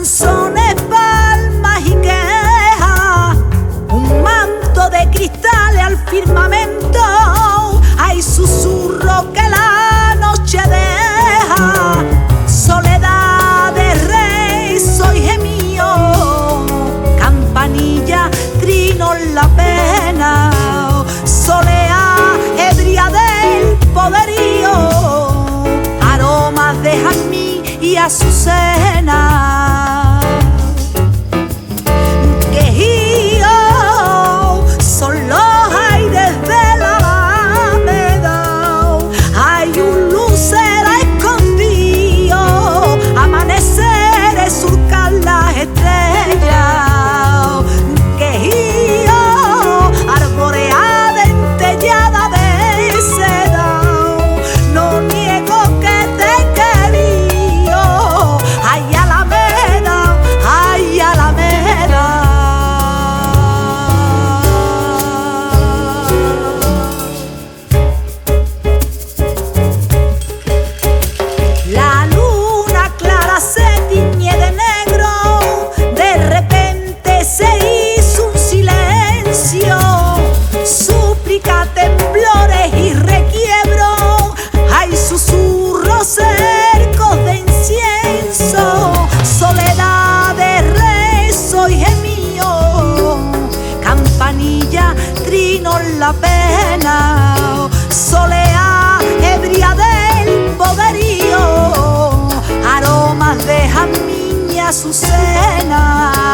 canzones, palmas y quejas, un manto de cristales al firmamento, hay susurro que la noche deja, soledad de rey, soy gemío, campanilla, trino la pena, solea, ebria del poderío, aromas de jazmín y azucena. Quejío son los aires de la Alameda, hay un lucero escondido, amaneceres surcan las estrellas. Quejío, arborea dentellada de seda, no niego que te he querido. Ay, Alameda, ay, Alameda. La luna clara se tiñe de negro, de repente se hizo un silencio, súplica, temblores y requiebro, hay susurros, cercos de incienso, soledad de rezo y gemío, campanilla, trino la pena, solea, ebria del poderío, aromas de jazmín y azucena.